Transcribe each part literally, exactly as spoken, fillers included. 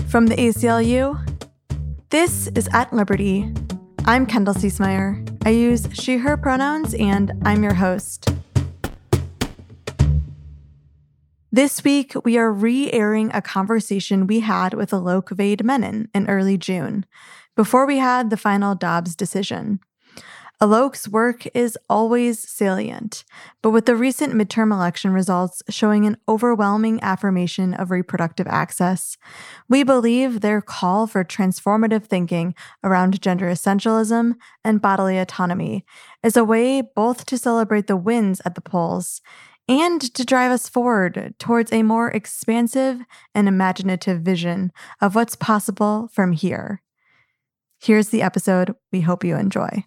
From the A C L U, this is At Liberty. I'm Kendall Ciesmeyer. I use she, her pronouns, and I'm your host. This week, we are re-airing a conversation we had with Alok Vaid-Menon in early June, before we had the final Dobbs decision. Alok's work is always salient, but with the recent midterm election results showing an overwhelming affirmation of reproductive access, we believe their call for transformative thinking around gender essentialism and bodily autonomy is a way both to celebrate the wins at the polls and to drive us forward towards a more expansive and imaginative vision of what's possible from here. Here's the episode we hope you enjoy.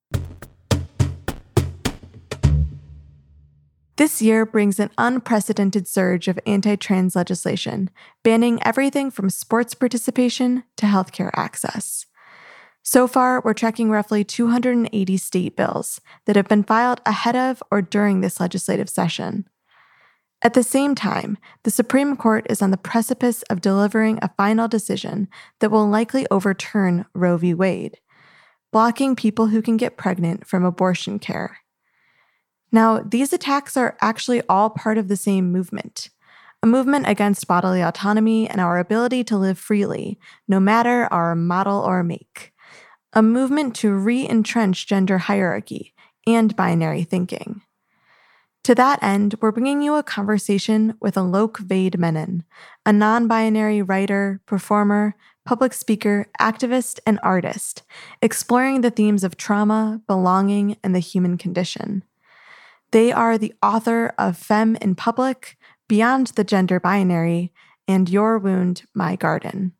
This year brings an unprecedented surge of anti-trans legislation, banning everything from sports participation to healthcare access. So far, we're tracking roughly two hundred eighty state bills that have been filed ahead of or during this legislative session. At the same time, the Supreme Court is on the precipice of delivering a final decision that will likely overturn Roe v. Wade, blocking people who can get pregnant from abortion care. Now, these attacks are actually all part of the same movement, a movement against bodily autonomy and our ability to live freely, no matter our model or make, a movement to re-entrench gender hierarchy and binary thinking. To that end, we're bringing you a conversation with Alok Vaid-Menon, a non-binary writer, performer, public speaker, activist, and artist, exploring the themes of trauma, belonging, and the human condition. They are the author of Femme in Public, Beyond the Gender Binary, and Your Wound, My Garden.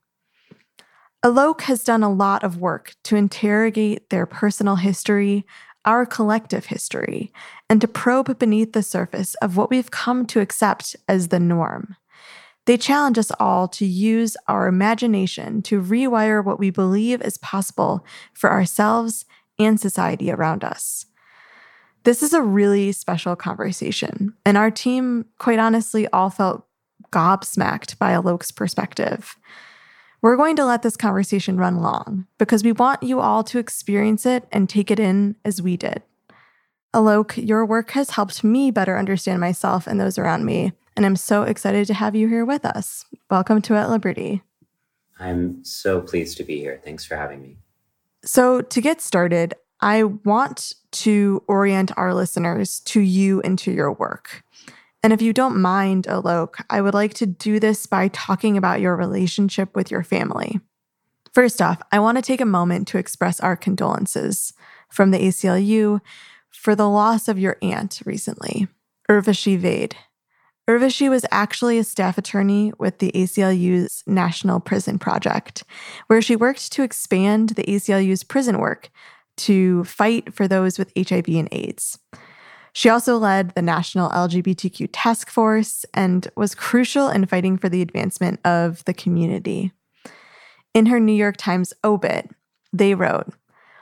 Alok has done a lot of work to interrogate their personal history, our collective history, and to probe beneath the surface of what we've come to accept as the norm. They challenge us all to use our imagination to rewire what we believe is possible for ourselves and society around us. This is a really special conversation, and our team, quite honestly, all felt gobsmacked by Alok's perspective. We're going to let this conversation run long because we want you all to experience it and take it in as we did. Alok, your work has helped me better understand myself and those around me, and I'm so excited to have you here with us. Welcome to At Liberty. I'm so pleased to be here. Thanks for having me. So to get started, I want to orient our listeners to you and to your work. And if you don't mind, Alok, I would like to do this by talking about your relationship with your family. First off, I want to take a moment to express our condolences from the A C L U for the loss of your aunt recently, Urvashi Vaid. Urvashi was actually a staff attorney with the A C L U's National Prison Project, where she worked to expand the A C L U's prison work to fight for those with H I V and AIDS. She also led the National L G B T Q Task Force and was crucial in fighting for the advancement of the community. In her New York Times obit, they wrote,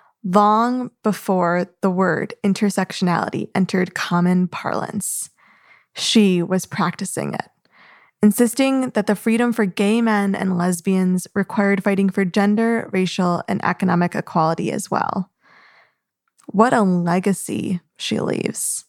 "Long before the word intersectionality entered common parlance, she was practicing it, insisting that the freedom for gay men and lesbians required fighting for gender, racial, and economic equality as well." What a legacy she leaves.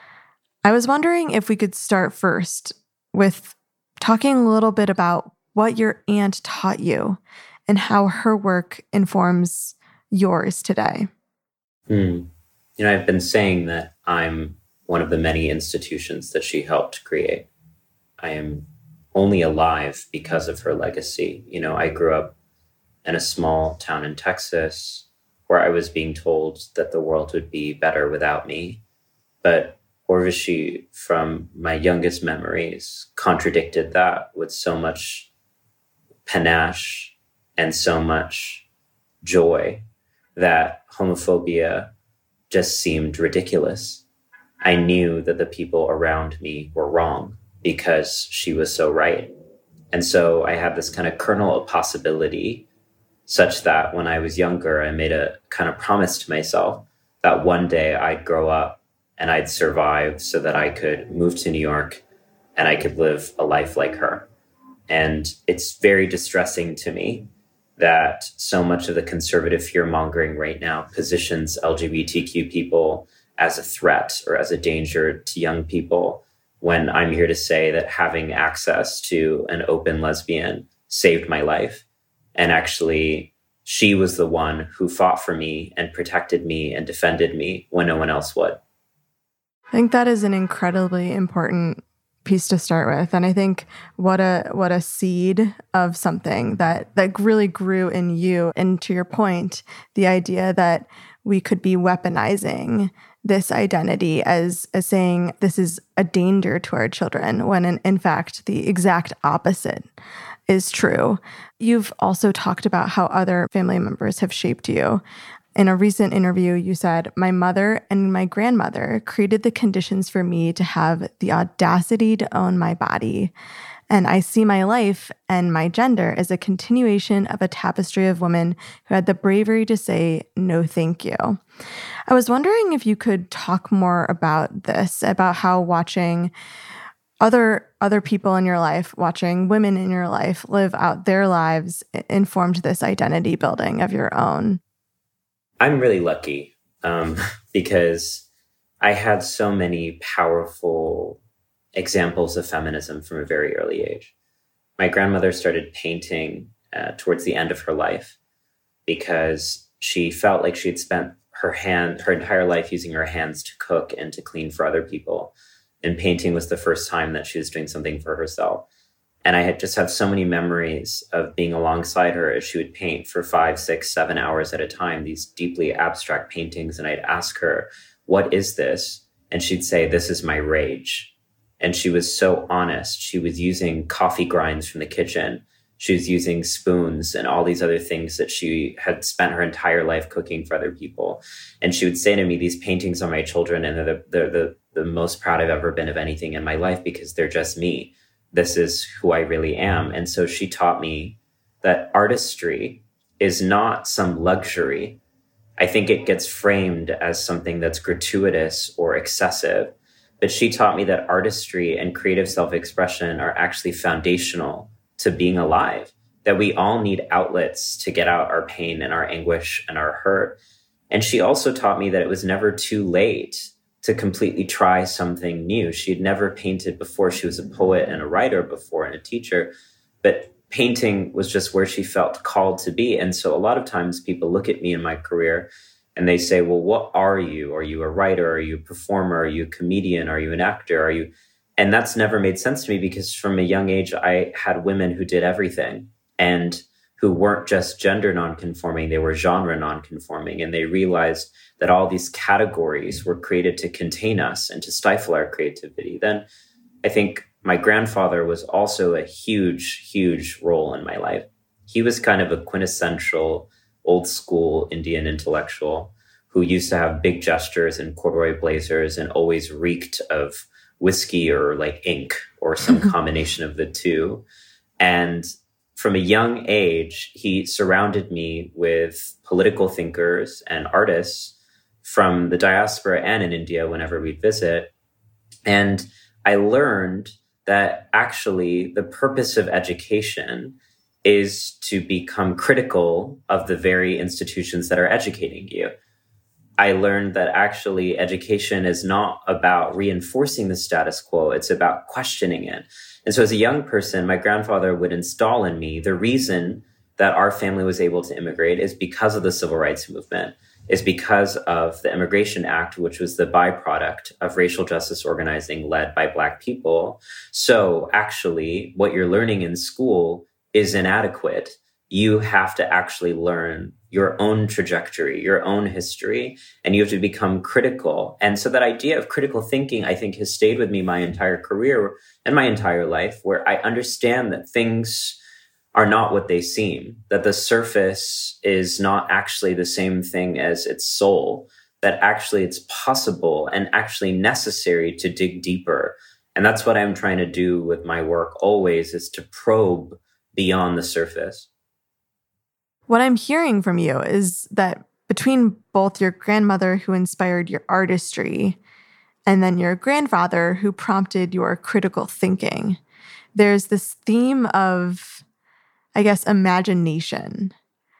I was wondering if we could start first with talking a little bit about what your aunt taught you and how her work informs yours today. Mm. You know, I've been saying that I'm one of the many institutions that she helped create. I am only alive because of her legacy. You know, I grew up in a small town in Texas where I was being told that the world would be better without me. But Urvashi, from my youngest memories, contradicted that with so much panache and so much joy that homophobia just seemed ridiculous. I knew that the people around me were wrong because she was so right. And so I had this kind of kernel of possibility such that when I was younger, I made a kind of promise to myself that one day I'd grow up and I'd survive so that I could move to New York and I could live a life like her. And it's very distressing to me that so much of the conservative fear-mongering right now positions L G B T Q people as a threat or as a danger to young people, when I'm here to say that having access to an open lesbian saved my life. And actually, she was the one who fought for me and protected me and defended me when no one else would. I think that is an incredibly important piece to start with. And I think what a what a seed of something that that really grew in you. And to your point, the idea that we could be weaponizing this identity as, as saying this is a danger to our children, when in, in fact, the exact opposite is true. You've also talked about how other family members have shaped you. In a recent interview, you said, "My mother and my grandmother created the conditions for me to have the audacity to own my body. And I see my life and my gender as a continuation of a tapestry of women who had the bravery to say, no, thank you." I was wondering if you could talk more about this, about how watching other other people in your life, watching women in your life live out their lives informed this identity building of your own. I'm really lucky um, because I had so many powerful examples of feminism from a very early age. My grandmother started painting uh, towards the end of her life because she felt like she had spent her hand, her entire life using her hands to cook and to clean for other people. And painting was the first time that she was doing something for herself. And I had just have so many memories of being alongside her as she would paint for five, six, seven hours at a time, these deeply abstract paintings. And I'd ask her, "What is this?" And she'd say, "This is my rage." And she was so honest. She was using coffee grinds from the kitchen. She was using spoons and all these other things that she had spent her entire life cooking for other people. And she would say to me, "These paintings are my children, and they're the, they're the, the most proud I've ever been of anything in my life because they're just me. This is who I really am." And so she taught me that artistry is not some luxury. I think it gets framed as something that's gratuitous or excessive. But she taught me that artistry and creative self-expression are actually foundational to being alive, that we all need outlets to get out our pain and our anguish and our hurt. And she also taught me that it was never too late to completely try something new. She had never painted before. She was a poet and a writer before and a teacher, but painting was just where she felt called to be. And so a lot of times people look at me in my career and they say, "Well, what are you? Are you a writer? Are you a performer? Are you a comedian? Are you an actor? Are you?" And that's never made sense to me because from a young age, I had women who did everything and who weren't just gender nonconforming, they were genre nonconforming. And they realized that all these categories were created to contain us and to stifle our creativity. Then I think my grandfather was also a huge, huge role in my life. He was kind of a quintessential old school Indian intellectual who used to have big gestures and corduroy blazers and always reeked of whiskey or like ink or some combination of the two. And from a young age, he surrounded me with political thinkers and artists from the diaspora and in India whenever we'd visit. And I learned that actually the purpose of education is to become critical of the very institutions that are educating you. I learned that actually education is not about reinforcing the status quo, it's about questioning it. And so as a young person, my grandfather would install in me the reason that our family was able to immigrate is because of the civil rights movement, is because of the Immigration Act, which was the byproduct of racial justice organizing led by Black people. So actually, what you're learning in school is inadequate. You have to actually learn your own trajectory, your own history, and you have to become critical. And so that idea of critical thinking, I think, has stayed with me my entire career and my entire life, where I understand that things are not what they seem, that the surface is not actually the same thing as its soul, that actually it's possible and actually necessary to dig deeper. And that's what I'm trying to do with my work always, is to probe beyond the surface. What I'm hearing from you is that between both your grandmother who inspired your artistry and then your grandfather who prompted your critical thinking, there's this theme of, I guess, imagination.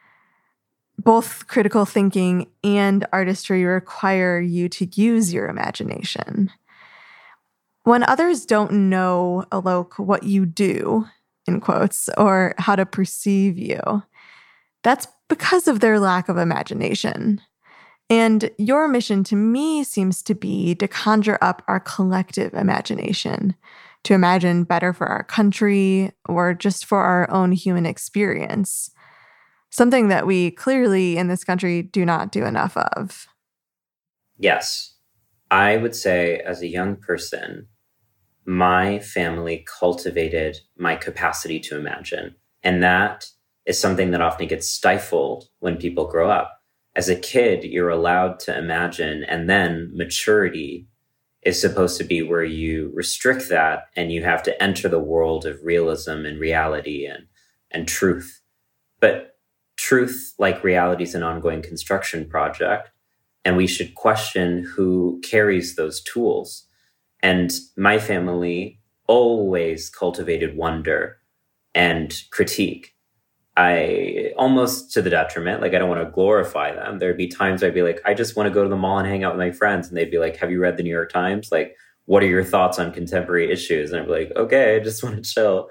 Both critical thinking and artistry require you to use your imagination. When others don't know, Alok, what you do, in quotes, or how to perceive you, that's because of their lack of imagination. And your mission to me seems to be to conjure up our collective imagination, to imagine better for our country or just for our own human experience, something that we clearly in this country do not do enough of. Yes. I would say as a young person, my family cultivated my capacity to imagine. And that is something that often gets stifled when people grow up. As a kid, you're allowed to imagine, and then maturity is supposed to be where you restrict that and you have to enter the world of realism and reality and, and truth. But truth, like reality, is an ongoing construction project, and we should question who carries those tools. And my family always cultivated wonder and critique. I almost to the detriment, like I don't want to glorify them. There'd be times I'd be like, I just want to go to the mall and hang out with my friends. And they'd be like, have you read the New York Times? Like, what are your thoughts on contemporary issues? And I'd be like, okay, I just want to chill.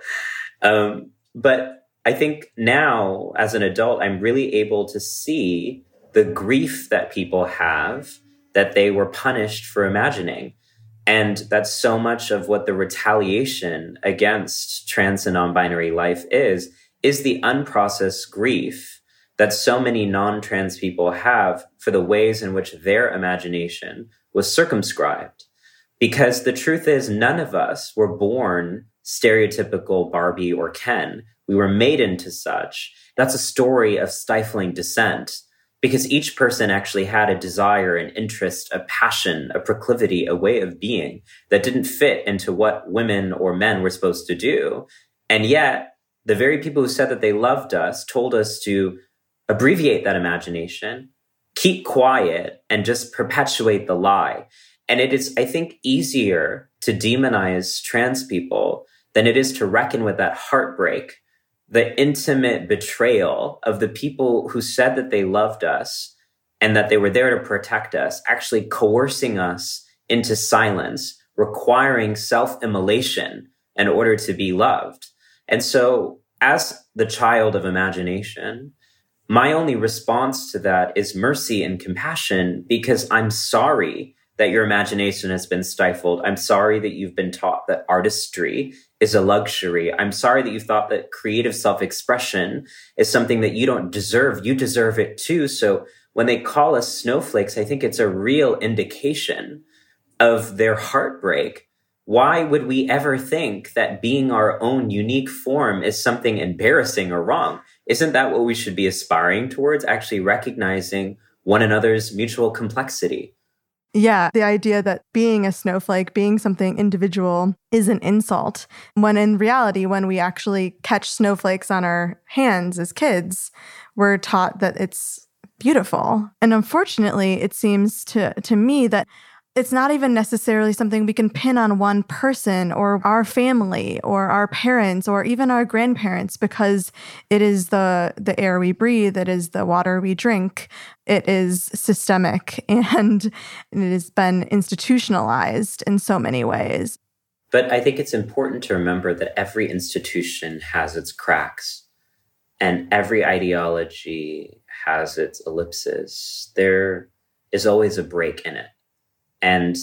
Um, but I think now as an adult, I'm really able to see the grief that people have that they were punished for imagining. And that's so much of what the retaliation against trans and non-binary life is, is the unprocessed grief that so many non-trans people have for the ways in which their imagination was circumscribed. Because the truth is, none of us were born stereotypical Barbie or Ken. We were made into such. That's a story of stifling dissent, because each person actually had a desire, an interest, a passion, a proclivity, a way of being that didn't fit into what women or men were supposed to do. And yet, the very people who said that they loved us told us to abbreviate that imagination, keep quiet, and just perpetuate the lie. And it is, I think, easier to demonize trans people than it is to reckon with that heartbreak, the intimate betrayal of the people who said that they loved us and that they were there to protect us, actually coercing us into silence, requiring self-immolation in order to be loved. And so as the child of imagination, my only response to that is mercy and compassion, because I'm sorry that your imagination has been stifled. I'm sorry that you've been taught that artistry is a luxury. I'm sorry that you thought that creative self-expression is something that you don't deserve. You deserve it too. So when they call us snowflakes, I think it's a real indication of their heartbreak. Why would we ever think that being our own unique form is something embarrassing or wrong? Isn't that what we should be aspiring towards? Actually recognizing one another's mutual complexity. Yeah, the idea that being a snowflake, being something individual is an insult, when in reality, when we actually catch snowflakes on our hands as kids, we're taught that it's beautiful. And unfortunately, it seems to, to me that it's not even necessarily something we can pin on one person or our family or our parents or even our grandparents, because it is the the air we breathe, it is the water we drink, it is systemic, and it has been institutionalized in so many ways. But I think it's important to remember that every institution has its cracks and every ideology has its ellipses. There is always a break in it. And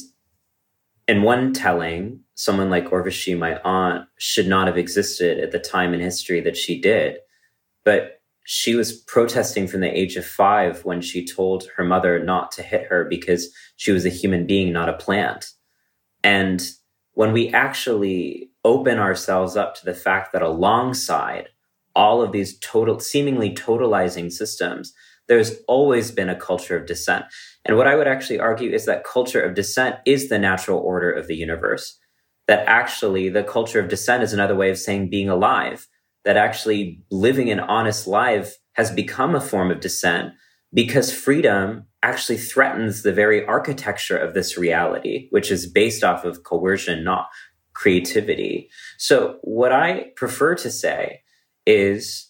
in one telling, someone like Urvashi, my aunt, should not have existed at the time in history that she did. But she was protesting from the age of five when she told her mother not to hit her because she was a human being, not a plant. And when we actually open ourselves up to the fact that alongside all of these total, seemingly totalizing systems, there's always been a culture of dissent. And what I would actually argue is that culture of dissent is the natural order of the universe. That actually the culture of dissent is another way of saying being alive. That actually living an honest life has become a form of dissent because freedom actually threatens the very architecture of this reality, which is based off of coercion, not creativity. So what I prefer to say is,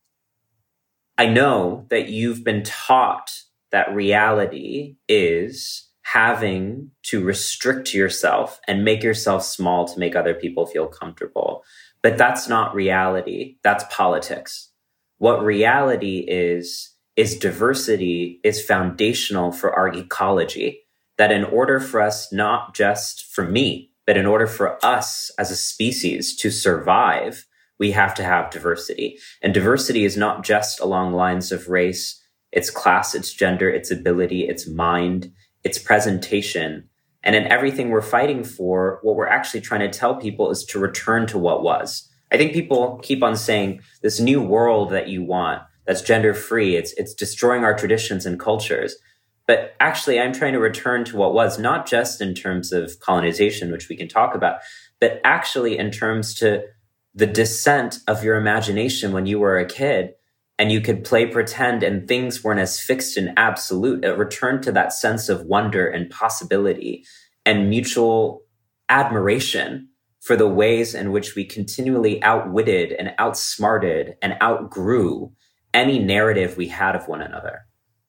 I know that you've been taught that reality is having to restrict yourself and make yourself small to make other people feel comfortable. But that's not reality. That's politics. What reality is, is diversity is foundational for our ecology. That in order for us, not just for me, but in order for us as a species to survive, we have to have diversity. And diversity is not just along lines of race, it's class, it's gender, it's ability, it's mind, it's presentation. And in everything we're fighting for, what we're actually trying to tell people is to return to what was. I think people keep on saying this new world that you want, that's gender free, it's, it's destroying our traditions and cultures. But actually, I'm trying to return to what was, not just in terms of colonization, which we can talk about, but actually in terms to the descent of your imagination when you were a kid and you could play pretend and things weren't as fixed and absolute. It returned to that sense of wonder and possibility and mutual admiration for the ways in which we continually outwitted and outsmarted and outgrew any narrative we had of one another.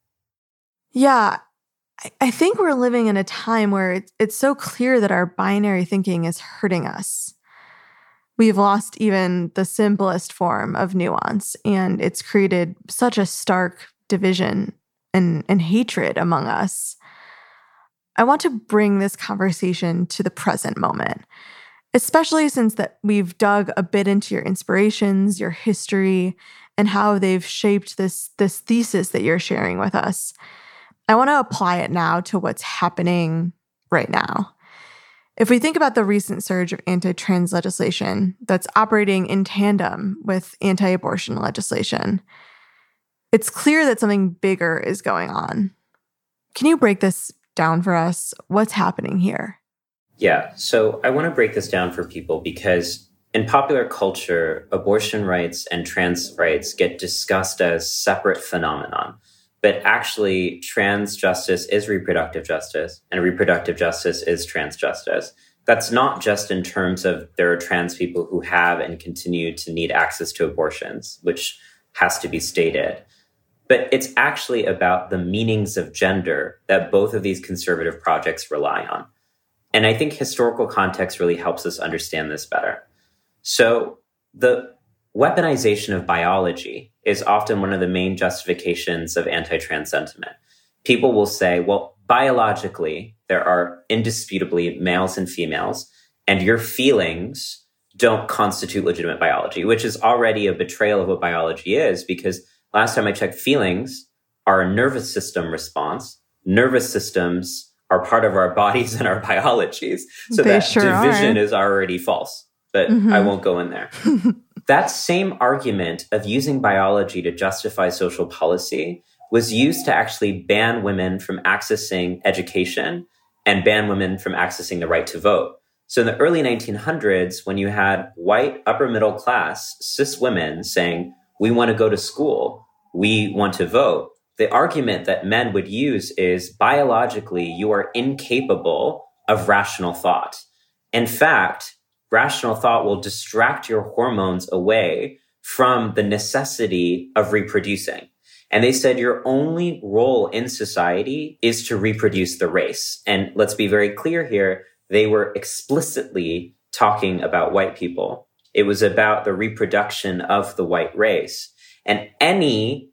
Yeah, I think we're living in a time where it's, it's so clear that our binary thinking is hurting us. We've lost even the simplest form of nuance, and it's created such a stark division and, and hatred among us. I want to bring this conversation to the present moment, especially since that we've dug a bit into your inspirations, your history, and how they've shaped this, this thesis that you're sharing with us. I want to apply it now to what's happening right now. If we think about the recent surge of anti-trans legislation that's operating in tandem with anti-abortion legislation, it's clear that something bigger is going on. Can you break this down for us? What's happening here? Yeah, so I want to break this down for people because in popular culture, abortion rights and trans rights get discussed as separate phenomenon. But actually, trans justice is reproductive justice, and reproductive justice is trans justice. That's not just in terms of there are trans people who have and continue to need access to abortions, which has to be stated. But it's actually about the meanings of gender that both of these conservative projects rely on. And I think historical context really helps us understand this better. So the weaponization of biology is often one of the main justifications of anti-trans sentiment. People will say, well, biologically, there are indisputably males and females, and your feelings don't constitute legitimate biology, which is already a betrayal of what biology is, because last time I checked, feelings are a nervous system response. Nervous systems are part of our bodies and our biologies. So they that sure division are. is already false, but mm-hmm. I won't go in there. That same argument of using biology to justify social policy was used to actually ban women from accessing education and ban women from accessing the right to vote. So in the early nineteen hundreds, when you had white upper middle class cis women saying, we want to go to school, we want to vote, the argument that men would use is biologically, you are incapable of rational thought. In fact, rational thought will distract your hormones away from the necessity of reproducing. And they said your only role in society is to reproduce the race. And let's be very clear here, they were explicitly talking about white people. It was about the reproduction of the white race. And any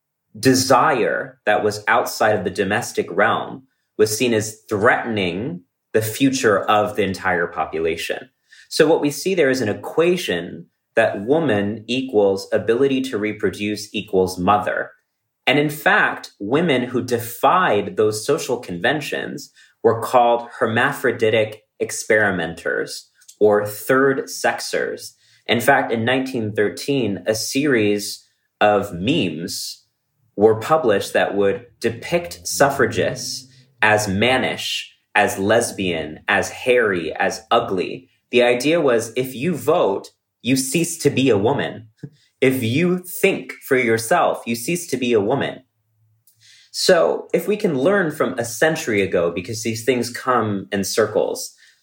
desire that was outside of the domestic realm was seen as threatening the future of the entire population. So what we see there is an equation that woman equals ability to reproduce equals mother. And in fact, women who defied those social conventions were called hermaphroditic experimenters or third sexers. In fact, in nineteen thirteen, a series of memes were published that would depict suffragists as mannish, as lesbian, as hairy, as ugly. The idea was if you vote, you cease to be a woman. If you think for yourself, you cease to be a woman. So if we can learn from a century ago, because these things come in circles,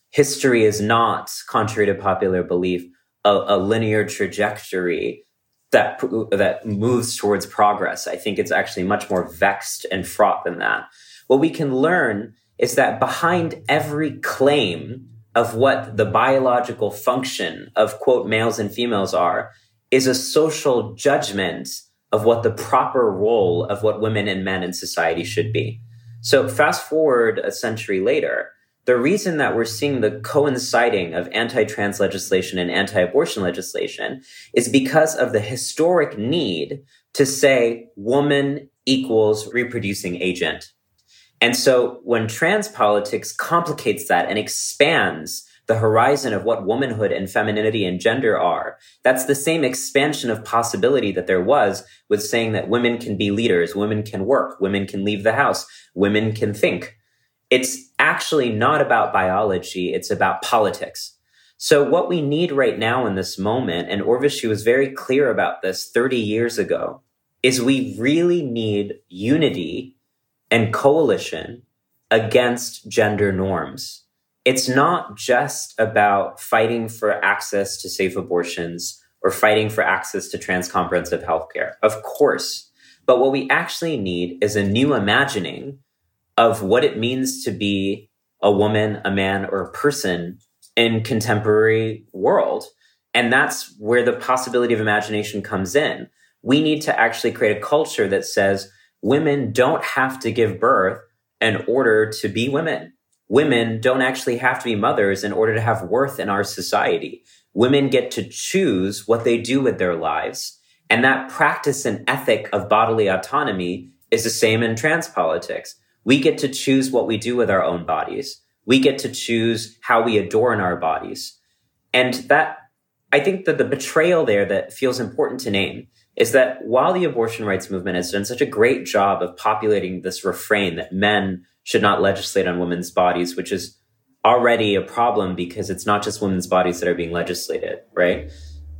history is not, contrary to popular belief, a, a linear trajectory that that moves towards progress. I think it's actually much more vexed and fraught than that. What we can learn is that behind every claim of what the biological function of, quote, males and females are, is a social judgment of what the proper role of what women and men in society should be. So fast forward a century later, the reason that we're seeing the coinciding of anti-trans legislation and anti-abortion legislation is because of the historic need to say woman equals reproducing agent. And so when trans politics complicates that and expands the horizon of what womanhood and femininity and gender are, that's the same expansion of possibility that there was with saying that women can be leaders, women can work, women can leave the house, women can think. It's actually not about biology, it's about politics. So what we need right now in this moment, and Urvashi was very clear about this thirty years ago, is we really need unity and coalition against gender norms. It's not just about fighting for access to safe abortions or fighting for access to trans comprehensive healthcare, of course. But what we actually need is a new imagining of what it means to be a woman, a man, or a person in contemporary world. And that's where the possibility of imagination comes in. We need to actually create a culture that says women don't have to give birth in order to be women. Women don't actually have to be mothers in order to have worth in our society. Women get to choose what they do with their lives. And that practice and ethic of bodily autonomy is the same in trans politics. We get to choose what we do with our own bodies. We get to choose how we adorn our bodies. And that, I think that the betrayal there that feels important to name is that while the abortion rights movement has done such a great job of populating this refrain that men should not legislate on women's bodies, which is already a problem because it's not just women's bodies that are being legislated, right?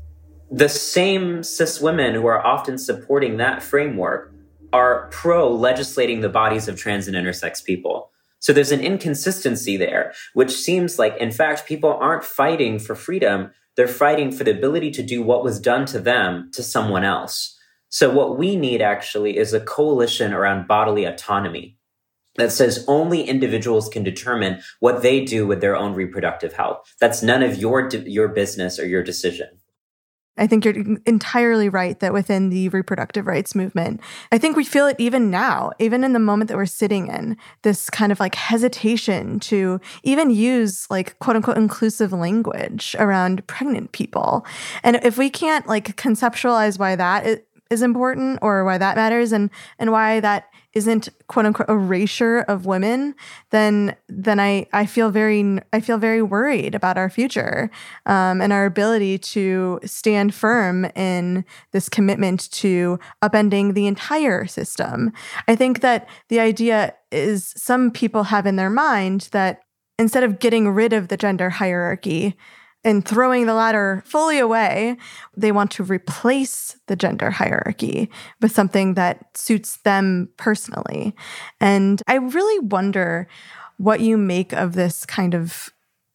The same cis women who are often supporting that framework are pro-legislating the bodies of trans and intersex people. So there's an inconsistency there, which seems like, in fact, people aren't fighting for freedom. They're fighting for the ability to do what was done to them to someone else. So what we need actually is a coalition around bodily autonomy that says only individuals can determine what they do with their own reproductive health. That's none of your your business or your decision. I think you're entirely right that within the reproductive rights movement, I think we feel it even now, even in the moment that we're sitting in, this kind of like hesitation to even use like quote unquote inclusive language around pregnant people. And if we can't like conceptualize why that is important or why that matters and, and why that isn't quote unquote erasure of women, then then I, I feel very I feel very worried about our future um, and our ability to stand firm in this commitment to upending the entire system. I think that the idea is some people have in their mind that instead of getting rid of the gender hierarchy and throwing the latter fully away, they want to replace the gender hierarchy with something that suits them personally. And I really wonder what you make of this kind of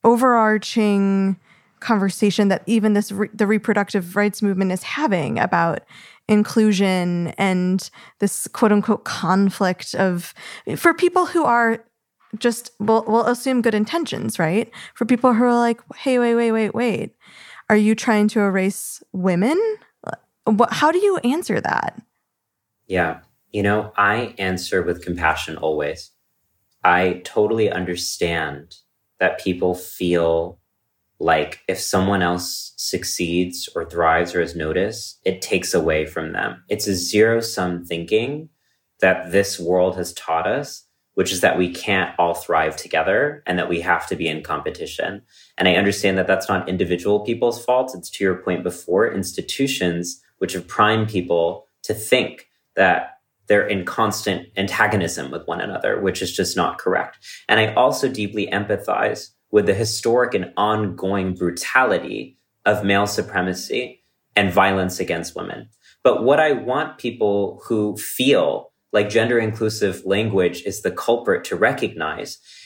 overarching conversation that even this re- the reproductive rights movement is having about inclusion and this quote unquote conflict of, for people who are just, we'll, we'll assume good intentions, right? For people who are like, hey, wait, wait, wait, wait. Are you trying to erase women? What, how do you answer that? Yeah. You know, I answer with compassion always. I totally understand that people feel like if someone else succeeds or thrives or is noticed, it takes away from them. It's a zero-sum thinking that this world has taught us, which is that we can't all thrive together and that we have to be in competition. And I understand that that's not individual people's fault. It's, to your point before, institutions which have primed people to think that they're in constant antagonism with one another, which is just not correct. And I also deeply empathize with the historic and ongoing brutality of male supremacy and violence against women. But what I want people who feel like gender inclusive language is the culprit to recognize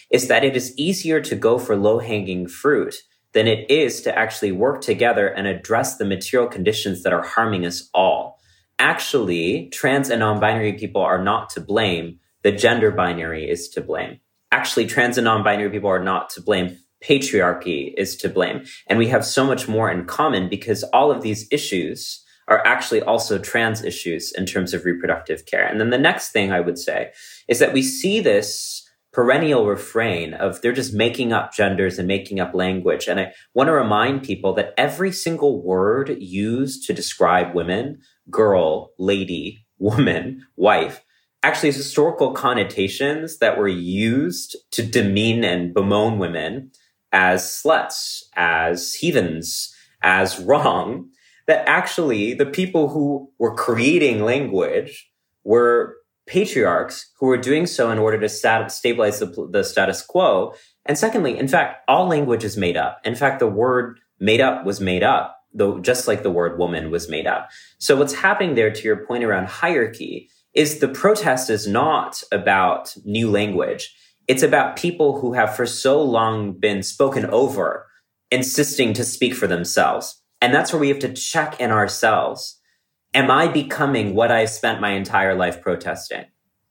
is that it is easier to go for low-hanging fruit than it is to actually work together and address the material conditions that are harming us all. Actually, trans and non-binary people are not to blame. The gender binary is to blame. Actually, trans and non-binary people are not to blame. Patriarchy is to blame. And we have so much more in common because all of these issues are actually also trans issues in terms of reproductive care. And then the next thing I would say is that we see this perennial refrain of they're just making up genders and making up language. And I want to remind people that every single word used to describe women, girl, lady, woman, wife, actually has historical connotations that were used to demean and bemoan women as sluts, as heathens, as wrong, that actually the people who were creating language were patriarchs who were doing so in order to stat- stabilize the, the status quo. And secondly, in fact, all language is made up. In fact, the word made up was made up, though just like the word woman was made up. So what's happening there, to your point around hierarchy, is the protest is not about new language. It's about people who have for so long been spoken over, insisting to speak for themselves. And that's where we have to check in ourselves. Am I becoming what I've spent my entire life protesting?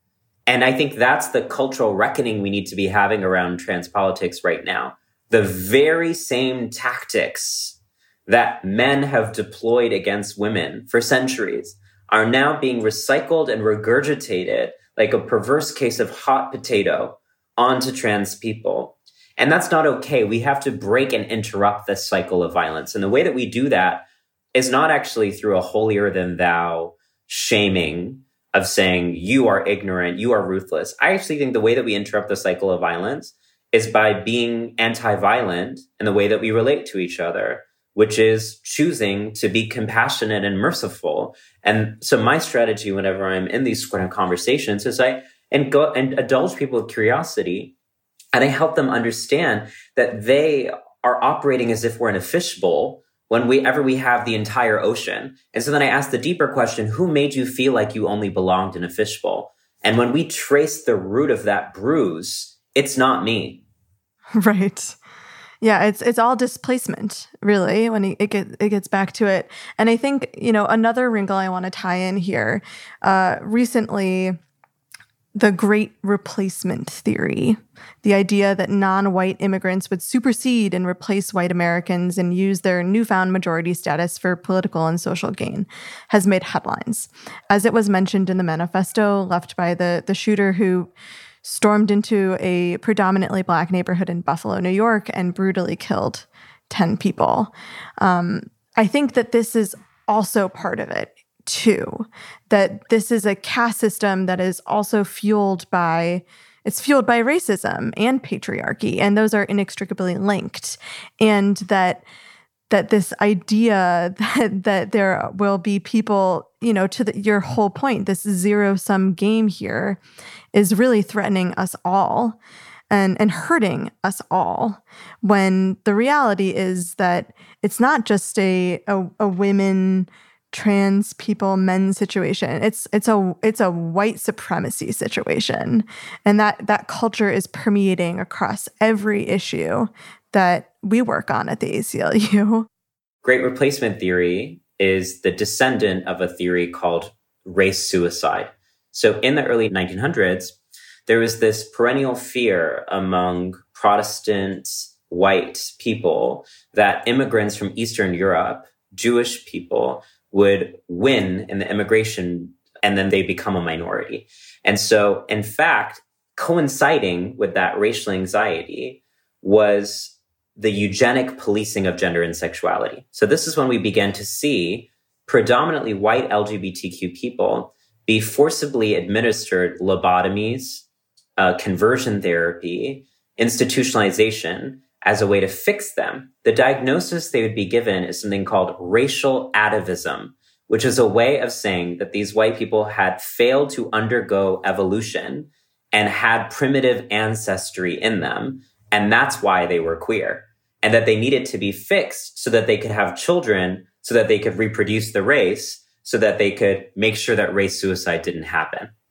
And I think that's the cultural reckoning we need to be having around trans politics right now. The very same tactics that men have deployed against women for centuries are now being recycled and regurgitated like a perverse case of hot potato onto trans people. And that's not okay. We have to break and interrupt this cycle of violence. And the way that we do that is not actually through a holier than thou shaming of saying you are ignorant, you are ruthless. I actually think the way that we interrupt the cycle of violence is by being anti-violent in the way that we relate to each other, which is choosing to be compassionate and merciful. And so my strategy whenever I'm in these kind of conversations is I and go and indulge people with curiosity, and I help them understand that they are operating as if we're in a fishbowl whenever we have the entire ocean. And so then I ask the deeper question, who made you feel like you only belonged in a fishbowl? And when we trace the root of that bruise, it's not me. Right. Yeah, it's it's all displacement, really, when it, get, it gets back to it. And I think, you know, another wrinkle I want to tie in here, uh, recently, the Great Replacement theory, the idea that non-white immigrants would supersede and replace white Americans and use their newfound majority status for political and social gain, has made headlines. As it was mentioned in the manifesto left by the, the shooter who stormed into a predominantly Black neighborhood in Buffalo, New York, and brutally killed ten people. Um, I think that this is also part of it, too, that this is a caste system that is also fueled by, it's fueled by racism and patriarchy, and those are inextricably linked. And that that this idea that, that there will be people, you know, to the, your whole point, this zero-sum game here is really threatening us all and, and hurting us all, when the reality is that it's not just a, a, a women, trans people, men situation. It's it's a it's a white supremacy situation. And that that culture is permeating across every issue that we work on at the A C L U. Great Replacement theory is the descendant of a theory called race suicide. So in the early nineteen hundreds, there was this perennial fear among Protestant white people that immigrants from Eastern Europe, Jewish people, would win in the immigration and then they become a minority. And so, in fact, coinciding with that racial anxiety was the eugenic policing of gender and sexuality. So this is when we began to see predominantly white L G B T Q people be forcibly administered lobotomies, uh, conversion therapy, institutionalization as a way to fix them. The diagnosis they would be given is something called racial atavism, which is a way of saying that these white people had failed to undergo evolution and had primitive ancestry in them. And that's why they were queer, and that they needed to be fixed so that they could have children, so that they could reproduce the race, so that they could make sure that race suicide didn't happen.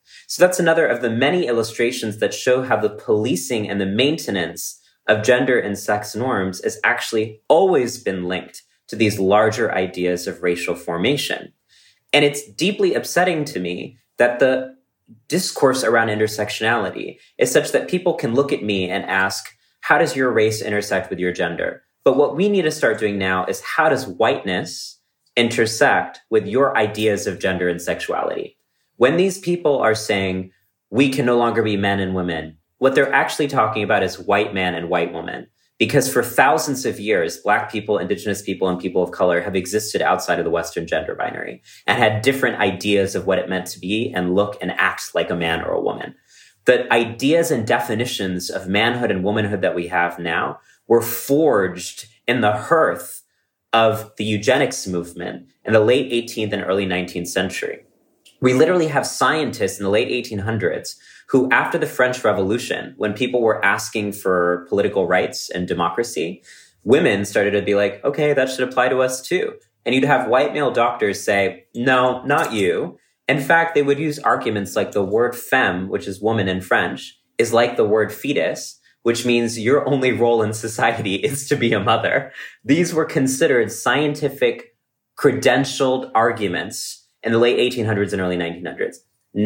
So that's another of the many illustrations that show how the policing and the maintenance of gender and sex norms has actually always been linked to these larger ideas of racial formation. And it's deeply upsetting to me that the discourse around intersectionality is such that people can look at me and ask, how does your race intersect with your gender? But what we need to start doing now is, how does whiteness intersect with your ideas of gender and sexuality? When these people are saying, we can no longer be men and women, what they're actually talking about is white man and white woman. Because for thousands of years, Black people, Indigenous people, and people of color have existed outside of the Western gender binary and had different ideas of what it meant to be and look and act like a man or a woman. The ideas and definitions of manhood and womanhood that we have now were forged in the hearth of the eugenics movement in the late eighteenth and early nineteenth century. We literally have scientists in the late eighteen hundreds who, after the French Revolution, when people were asking for political rights and democracy, women started to be like, okay, that should apply to us too. And you'd have white male doctors say, no, not you. In fact, they would use arguments like the word femme, which is woman in French, is like the word fetus, which means your only role in society is to be a mother. These were considered scientific, credentialed arguments in the late eighteen hundreds and early nineteen hundreds.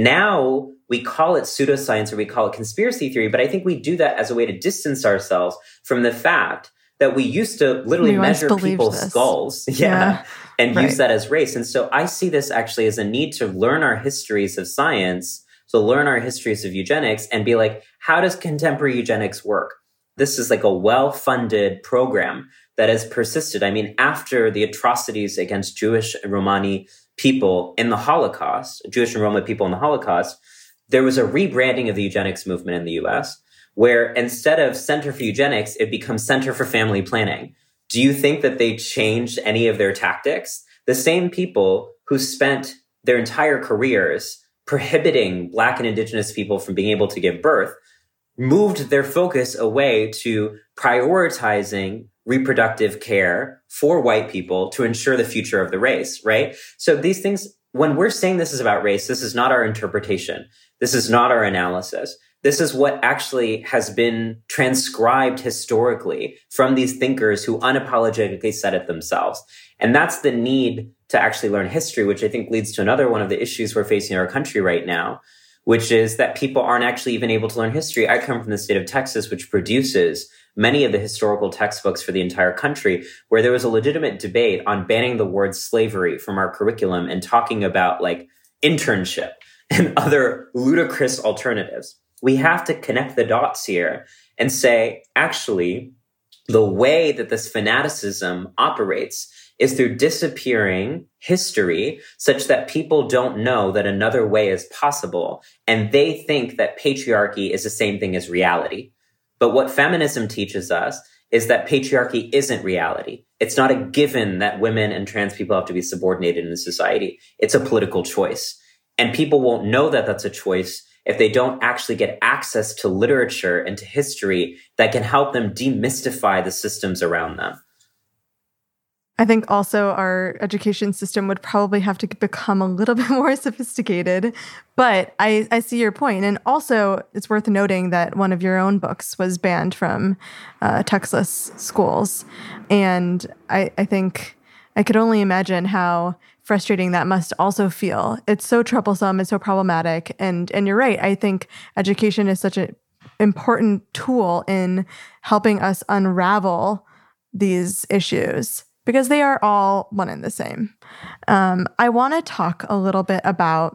Now we call it pseudoscience or we call it conspiracy theory, but I think we do that as a way to distance ourselves from the fact that we used to literally measure people's this. skulls yeah, yeah. and right. use that as race. And so I see this actually as a need to learn our histories of science, so learn our histories of eugenics and be like, how does contemporary eugenics work? This is like a well-funded program that has persisted. I mean, after the atrocities against Jewish and Romani people in the Holocaust, Jewish and Roma people in the Holocaust, there was a rebranding of the eugenics movement in the U S, where instead of Center for Eugenics, it becomes Center for Family Planning. Do you think that they changed any of their tactics? The same people who spent their entire careers prohibiting Black and Indigenous people from being able to give birth moved their focus away to prioritizing reproductive care for white people to ensure the future of the race, right? So these things, when we're saying this is about race, this is not our interpretation. This is not our analysis. This is what actually has been transcribed historically from these thinkers who unapologetically said it themselves. And that's the need to actually learn history, which I think leads to another one of the issues we're facing in our country right now, which is that people aren't actually even able to learn history. I come from the state of Texas, which produces many of the historical textbooks for the entire country, where there was a legitimate debate on banning the word slavery from our curriculum and talking about like internship and other ludicrous alternatives. We have to connect the dots here and say, actually, the way that this fanaticism operates is through disappearing history such that people don't know that another way is possible. And they think that patriarchy is the same thing as reality. But what feminism teaches us is that patriarchy isn't reality. It's not a given that women and trans people have to be subordinated in society. It's a political choice. And people won't know that that's a choice if they don't actually get access to literature and to history that can help them demystify the systems around them. I think also our education system would probably have to become a little bit more sophisticated, but I, I see your point. And also it's worth noting that one of your own books was banned from uh, Texas schools. And I, I think I could only imagine how frustrating that must also feel. It's so troublesome, it's so problematic. And, and you're right. I think education is such an important tool in helping us unravel these issues, because they are all one and the same. Um, I want to talk a little bit about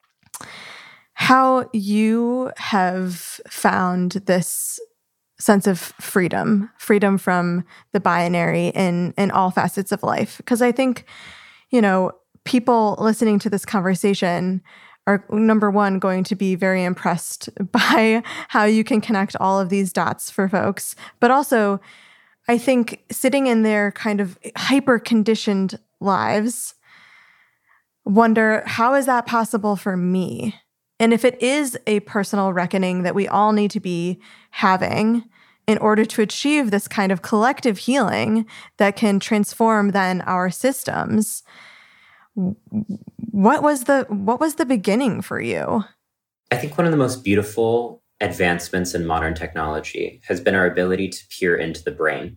how you have found this sense of freedom, freedom from the binary in, in all facets of life. Because I think, you know, people listening to this conversation are, number one, going to be very impressed by how you can connect all of these dots for folks, but also I think sitting in their kind of hyper-conditioned lives, wonder, how is that possible for me? And if it is a personal reckoning that we all need to be having in order to achieve this kind of collective healing that can transform then our systems, what was the what was the beginning for you? I think one of the most beautiful advancements in modern technology has been our ability to peer into the brain.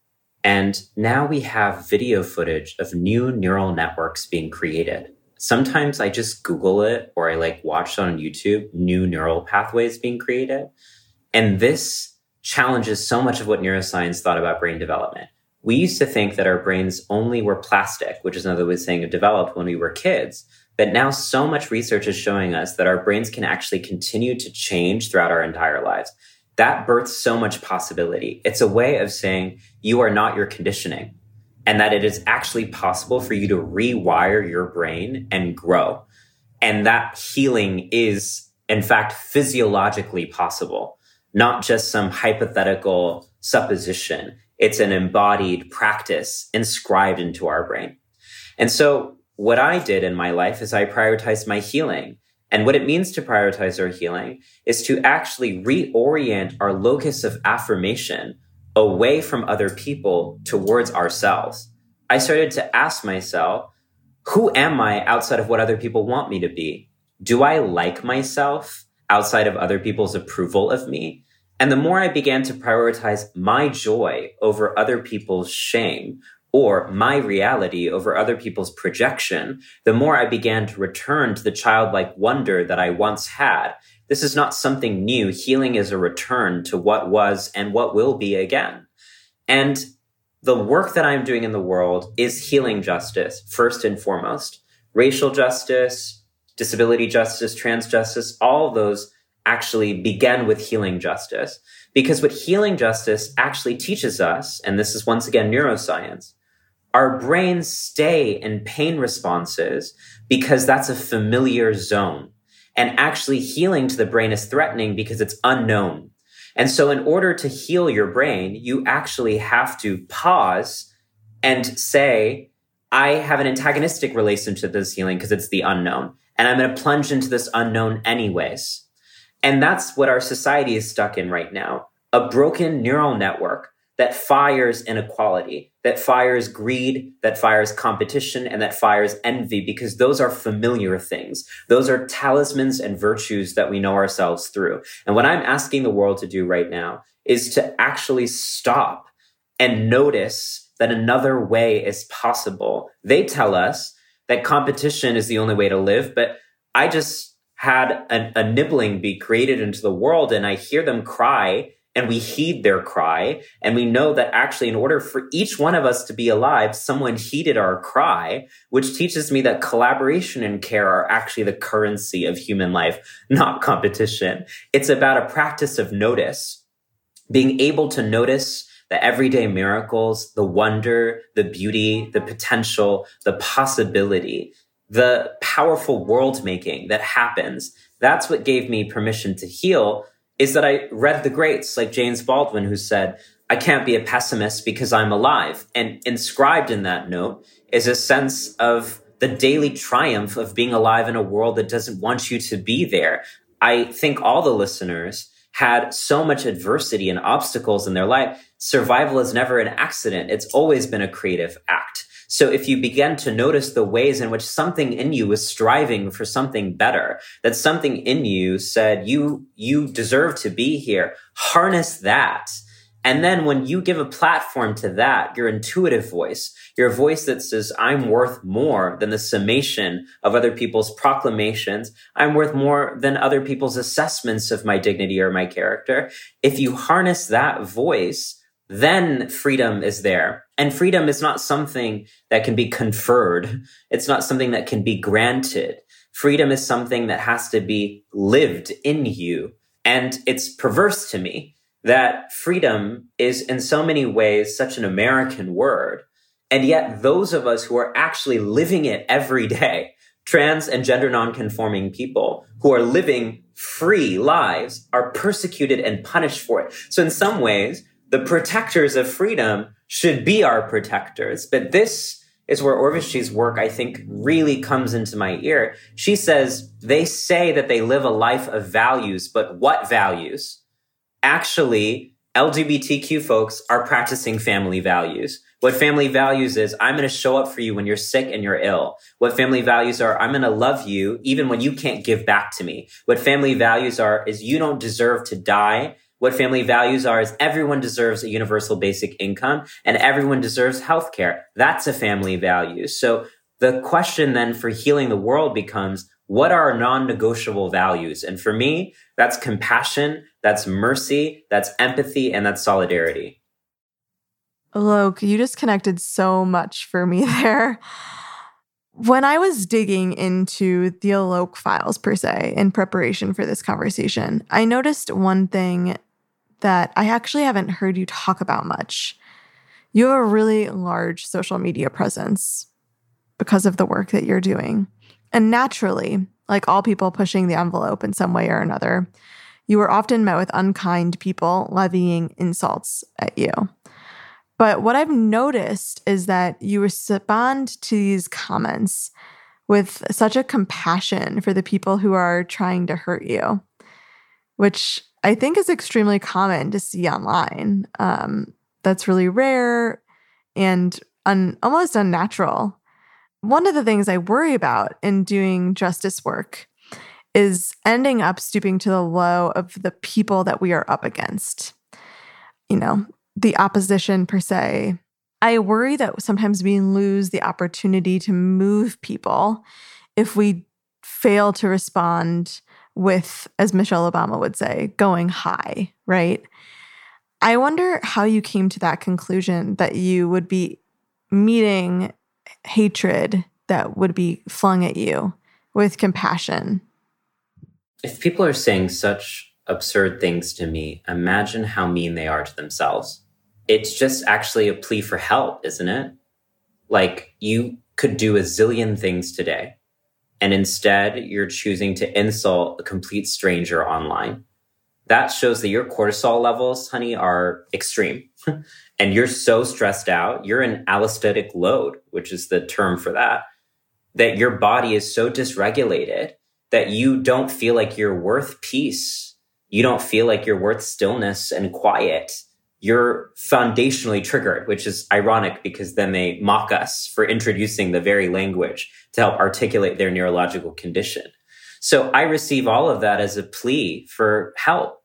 And now we have video footage of new neural networks being created. Sometimes I just Google it or I like watch on YouTube, new neural pathways being created. And this challenges so much of what neuroscience thought about brain development. We used to think that our brains only were plastic, which is another way of saying it developed when we were kids. But now so much research is showing us that our brains can actually continue to change throughout our entire lives. That births so much possibility. It's a way of saying you are not your conditioning, and that it is actually possible for you to rewire your brain and grow. And that healing is, in fact, physiologically possible, not just some hypothetical supposition. It's an embodied practice inscribed into our brain. And so what I did in my life is I prioritized my healing. And what it means to prioritize our healing is to actually reorient our locus of affirmation away from other people towards ourselves. I started to ask myself, who am I outside of what other people want me to be? Do I like myself outside of other people's approval of me? And the more I began to prioritize my joy over other people's shame, or my reality over other people's projection, the more I began to return to the childlike wonder that I once had. This is not something new. Healing is a return to what was and what will be again. And the work that I'm doing in the world is healing justice, first and foremost. Racial justice, disability justice, trans justice, all of those actually begin with healing justice. Because what healing justice actually teaches us, and this is once again neuroscience, our brains stay in pain responses because that's a familiar zone. And actually healing to the brain is threatening because it's unknown. And so in order to heal your brain, you actually have to pause and say, I have an antagonistic relationship to this healing because it's the unknown. And I'm going to plunge into this unknown anyways. And that's what our society is stuck in right now. A broken neural network that fires inequality, that fires greed, that fires competition, and that fires envy, because those are familiar things. Those are talismans and virtues that we know ourselves through. And what I'm asking the world to do right now is to actually stop and notice that another way is possible. They tell us that competition is the only way to live, but I just had a, a nibbling be created into the world, and I hear them cry, and we heed their cry. And we know that actually in order for each one of us to be alive, someone heeded our cry, which teaches me that collaboration and care are actually the currency of human life, not competition. It's about a practice of notice, being able to notice the everyday miracles, the wonder, the beauty, the potential, the possibility, the powerful world making that happens. That's what gave me permission to heal, is that I read the greats like James Baldwin, who said, I can't be a pessimist because I'm alive. And inscribed in that note is a sense of the daily triumph of being alive in a world that doesn't want you to be there. I think all the listeners had so much adversity and obstacles in their life. Survival is never an accident. It's always been a creative act. So if you begin to notice the ways in which something in you is striving for something better, that something in you said, you, you deserve to be here, harness that. And then when you give a platform to that, your intuitive voice, your voice that says, I'm worth more than the summation of other people's proclamations. I'm worth more than other people's assessments of my dignity or my character. If you harness that voice, then freedom is there. And freedom is not something that can be conferred. It's not something that can be granted. Freedom is something that has to be lived in you. And it's perverse to me that freedom is in so many ways such an American word. And yet those of us who are actually living it every day, trans and gender nonconforming people who are living free lives, are persecuted and punished for it. So in some ways, the protectors of freedom should be our protectors. But this is where Urvashi's work, I think, really comes into my ear. She says, they say that they live a life of values, but what values? Actually, L G B T Q folks are practicing family values. What family values is, I'm going to show up for you when you're sick and you're ill. What family values are, I'm going to love you even when you can't give back to me. What family values are, is you don't deserve to die. What family values are, is everyone deserves a universal basic income and everyone deserves healthcare. That's a family value. So the question then for healing the world becomes, what are non-negotiable values? And for me, that's compassion, that's mercy, that's empathy, and that's solidarity. Alok, you just connected so much for me there. When I was digging into the Alok files, per se, in preparation for this conversation, I noticed one thing that I actually haven't heard you talk about much. You have a really large social media presence because of the work that you're doing. And naturally, like all people pushing the envelope in some way or another, you are often met with unkind people levying insults at you. But what I've noticed is that you respond to these comments with such a compassion for the people who are trying to hurt you, which I think is extremely common to see online. Um, that's really rare and un- almost unnatural. One of the things I worry about in doing justice work is ending up stooping to the low of the people that we are up against. You know, the opposition per se. I worry that sometimes we lose the opportunity to move people if we fail to respond with, as Michelle Obama would say, going high, right? I wonder how you came to that conclusion that you would be meeting hatred that would be flung at you with compassion. If people are saying such absurd things to me, imagine how mean they are to themselves. It's just actually a plea for help, isn't it? Like, you could do a zillion things today, and instead you're choosing to insult a complete stranger online. That shows that your cortisol levels, honey, are extreme. And you're so stressed out, you're in allostatic load, which is the term for that, that your body is so dysregulated that you don't feel like you're worth peace. You don't feel like you're worth stillness and quiet. You're foundationally triggered, which is ironic because then they mock us for introducing the very language to help articulate their neurological condition. So I receive all of that as a plea for help.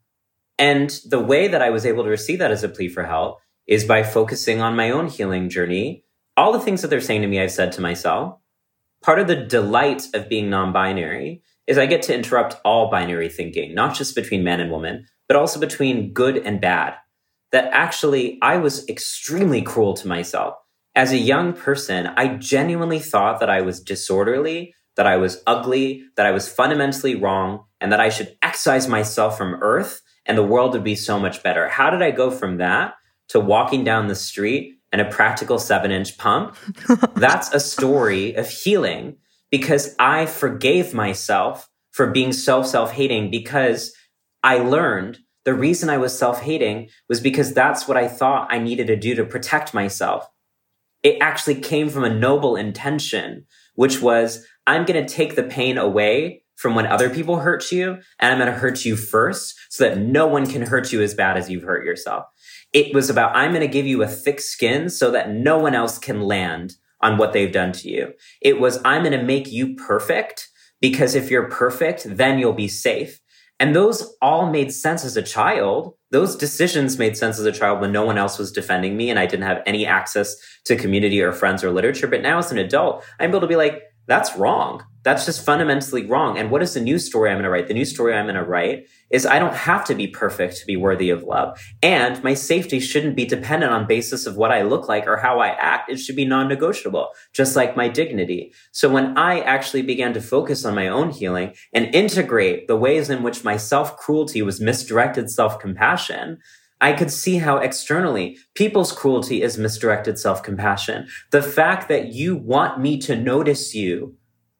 And the way that I was able to receive that as a plea for help is by focusing on my own healing journey. All the things that they're saying to me, I've said to myself. Part of the delight of being non-binary is I get to interrupt all binary thinking, not just between man and woman, but also between good and bad. That actually I was extremely cruel to myself. As a young person, I genuinely thought that I was disorderly, that I was ugly, that I was fundamentally wrong, and that I should excise myself from earth and the world would be so much better. How did I go from that to walking down the street and a practical seven-inch pump? That's a story of healing because I forgave myself for being so self-hating because I learned the reason I was self-hating was because that's what I thought I needed to do to protect myself. It actually came from a noble intention, which was, I'm going to take the pain away from when other people hurt you, and I'm going to hurt you first so that no one can hurt you as bad as you've hurt yourself. It was about, I'm going to give you a thick skin so that no one else can land on what they've done to you. It was, I'm going to make you perfect because if you're perfect, then you'll be safe. And those all made sense as a child. Those decisions made sense as a child when no one else was defending me and I didn't have any access to community or friends or literature. But now as an adult, I'm able to be like, that's wrong. That's just fundamentally wrong. And what is the new story I'm going to write? The new story I'm going to write is I don't have to be perfect to be worthy of love. And my safety shouldn't be dependent on basis of what I look like or how I act. It should be non-negotiable, just like my dignity. So when I actually began to focus on my own healing and integrate the ways in which my self-cruelty was misdirected self-compassion, I could see how externally people's cruelty is misdirected self-compassion. The fact that you want me to notice you,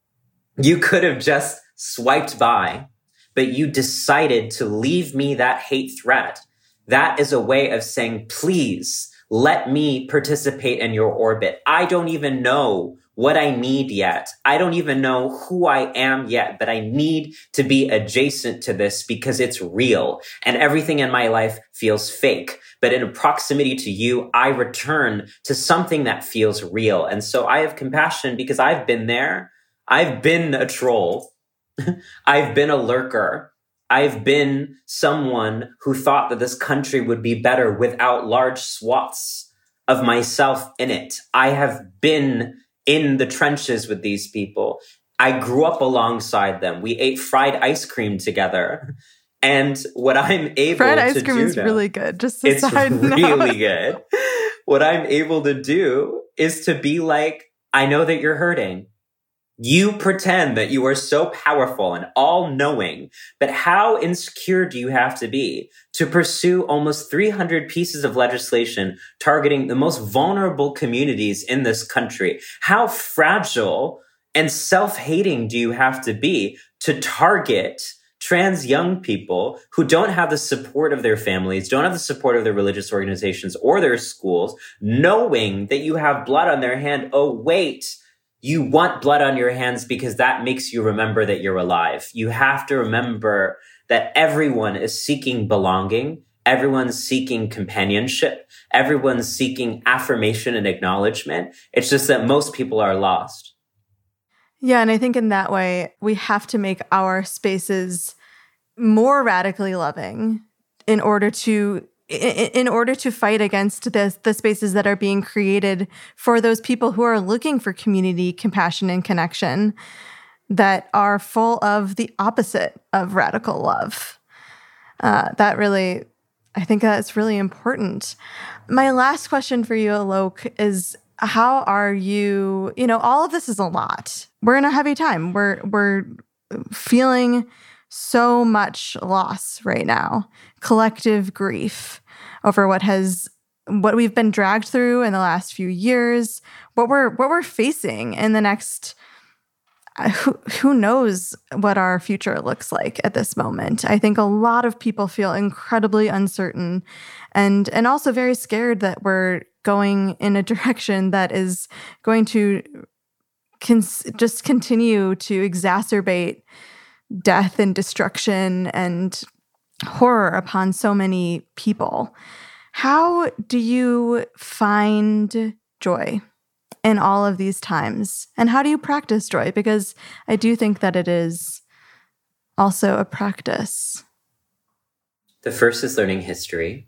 you could have just swiped by, but you decided to leave me that hate threat. That is a way of saying, please let me participate in your orbit. I don't even know what I need yet. I don't even know who I am yet, but I need to be adjacent to this because it's real and everything in my life feels fake. But in proximity to you, I return to something that feels real. And so I have compassion because I've been there. I've been a troll. I've been a lurker. I've been someone who thought that this country would be better without large swaths of myself in it. I have been in the trenches with these people. I grew up alongside them. We ate fried ice cream together. And what I'm able fried to do ice cream is now, really good. Just a it's side really note. good. What I'm able to do is to be like, I know that you're hurting. You pretend that you are so powerful and all-knowing, but how insecure do you have to be to pursue almost three hundred pieces of legislation targeting the most vulnerable communities in this country? How fragile and self-hating do you have to be to target trans young people who don't have the support of their families, don't have the support of their religious organizations or their schools, knowing that you have blood on their hand? Oh, wait. You want blood on your hands because that makes you remember that you're alive. You have to remember that everyone is seeking belonging. Everyone's seeking companionship. Everyone's seeking affirmation and acknowledgement. It's just that most people are lost. Yeah, and I think in that way, we have to make our spaces more radically loving in order to in order to fight against this, the spaces that are being created for those people who are looking for community, compassion, and connection that are full of the opposite of radical love. Uh, that really, I think that's really important. My last question for you, Alok, is how are you, you know, all of this is a lot. We're in a heavy time. We're, we're feeling so much loss right now, collective grief over what has, what we've been dragged through in the last few years, what we're, what we're facing in the next, who, who knows what our future looks like at this moment. I think a lot of people feel incredibly uncertain and, and also very scared that we're going in a direction that is going to cons- just continue to exacerbate death and destruction and horror upon so many people. How do you find joy in all of these times? And how do you practice joy? Because I do think that it is also a practice. The first is learning history,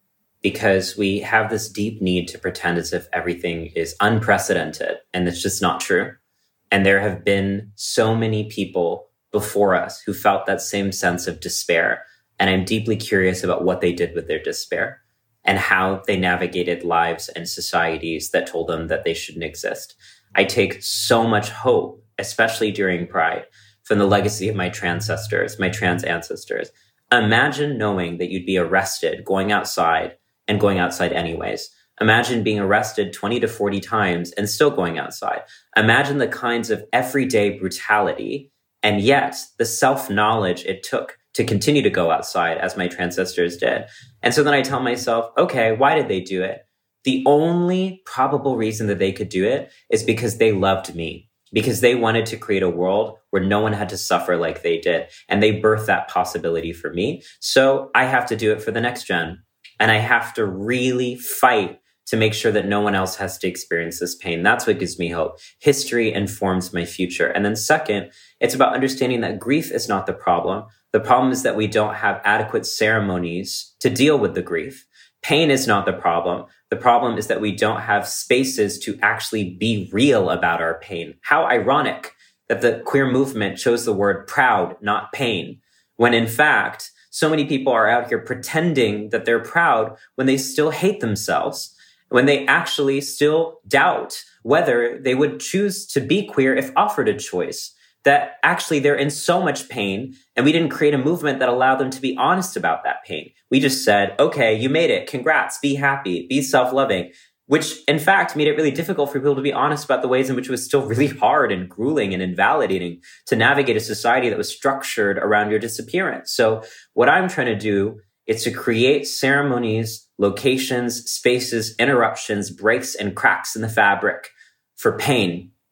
because we have this deep need to pretend as if everything is unprecedented, and it's just not true. And there have been so many people before us who felt that same sense of despair. And I'm deeply curious about what they did with their despair and how they navigated lives and societies that told them that they shouldn't exist. I take so much hope, especially during Pride, from the legacy of my trans ancestors, my trans ancestors. Imagine knowing that you'd be arrested going outside and going outside anyways. Imagine being arrested twenty to forty times and still going outside. Imagine the kinds of everyday brutality and yet the self-knowledge it took to continue to go outside as my ancestors did. And so then I tell myself, okay, why did they do it? The only probable reason that they could do it is because they loved me, because they wanted to create a world where no one had to suffer like they did. And they birthed that possibility for me. So I have to do it for the next gen. And I have to really fight to make sure that no one else has to experience this pain. That's what gives me hope. History informs my future. And then second, it's about understanding that grief is not the problem. The problem is that we don't have adequate ceremonies to deal with the grief. Pain is not the problem. The problem is that we don't have spaces to actually be real about our pain. How ironic that the queer movement chose the word proud, not pain, when in fact, so many people are out here pretending that they're proud when they still hate themselves, when they actually still doubt whether they would choose to be queer if offered a choice, that actually they're in so much pain, and we didn't create a movement that allowed them to be honest about that pain. We just said, okay, you made it. Congrats. Be happy. Be self-loving, which in fact made it really difficult for people to be honest about the ways in which it was still really hard and grueling and invalidating to navigate a society that was structured around your disappearance. So what I'm trying to do is to create ceremonies, locations, spaces, interruptions, breaks, and cracks in the fabric for pain,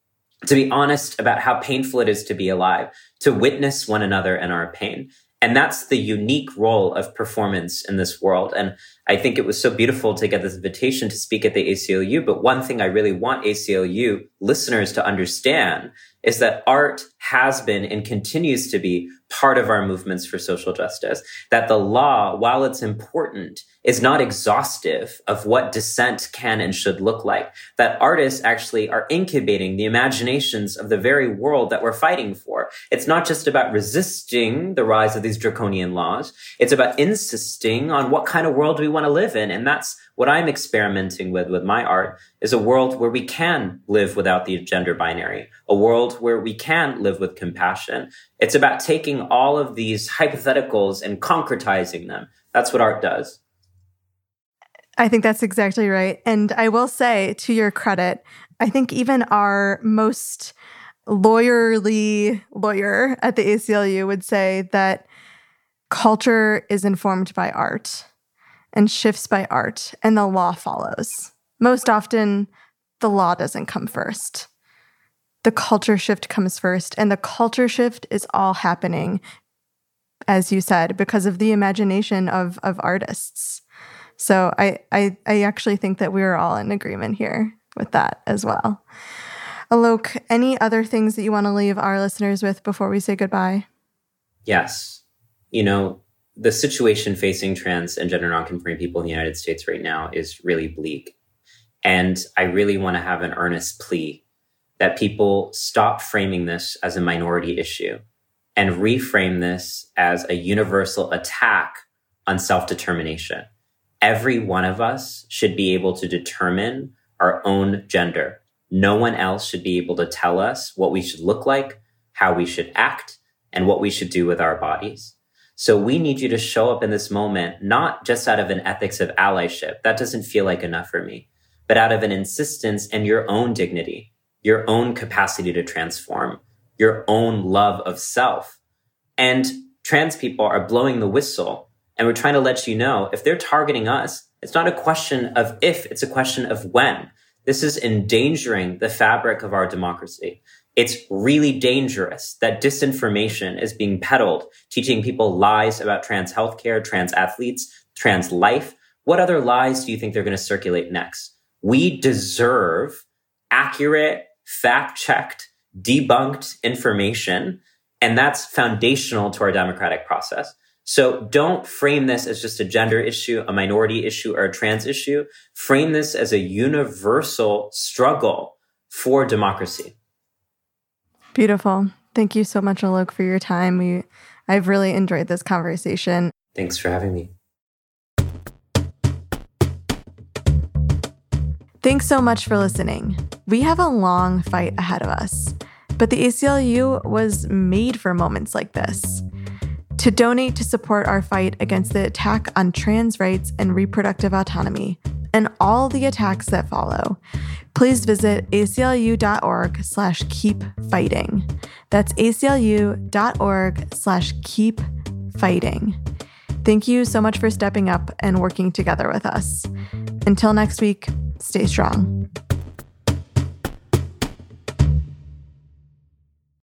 to be honest about how painful it is to be alive, to witness one another in our pain. And that's the unique role of performance in this world. And I think it was so beautiful to get this invitation to speak at the A C L U. But one thing I really want A C L U listeners to understand is that art has been and continues to be part of our movements for social justice. That the law, while it's important, is not exhaustive of what dissent can and should look like. That artists actually are incubating the imaginations of the very world that we're fighting for. It's not just about resisting the rise of these draconian laws. It's about insisting on what kind of world we want to live in. And that's what I'm experimenting with with my art, is a world where we can live without the gender binary, a world where we can live with compassion. It's about taking all of these hypotheticals and concretizing them. That's what art does. I think that's exactly right. And I will say, to your credit, I think even our most lawyerly lawyer at the A C L U would say that culture is informed by art and shifts by art, and the law follows. Most often, the law doesn't come first. The culture shift comes first, and the culture shift is all happening, as you said, because of the imagination of, of artists. So I, I I actually think that we are all in agreement here with that as well. Alok, any other things that you want to leave our listeners with before we say goodbye? Yes. You know, the situation facing trans and gender nonconforming people in the United States right now is really bleak. And I really want to have an earnest plea that people stop framing this as a minority issue and reframe this as a universal attack on self-determination. Every one of us should be able to determine our own gender. No one else should be able to tell us what we should look like, how we should act, and what we should do with our bodies. So we need you to show up in this moment, not just out of an ethics of allyship. That doesn't feel like enough for me, but out of an insistence in your own dignity, your own capacity to transform, your own love of self. And trans people are blowing the whistle. And we're trying to let you know, if they're targeting us, it's not a question of if, it's a question of when. This is endangering the fabric of our democracy. It's really dangerous that disinformation is being peddled, teaching people lies about trans healthcare, trans athletes, trans life. What other lies do you think they're going to circulate next? We deserve accurate, fact-checked, debunked information, and that's foundational to our democratic process. So don't frame this as just a gender issue, a minority issue, or a trans issue. Frame this as a universal struggle for democracy. Beautiful. Thank you so much, Alok, for your time. We, I've really enjoyed this conversation. Thanks for having me. Thanks so much for listening. We have a long fight ahead of us, but the A C L U was made for moments like this. To donate to support our fight against the attack on trans rights and reproductive autonomy, and all the attacks that follow, please visit aclu.org slash keep fighting. That's aclu.org slash keep fighting. Thank you so much for stepping up and working together with us. Until next week, stay strong.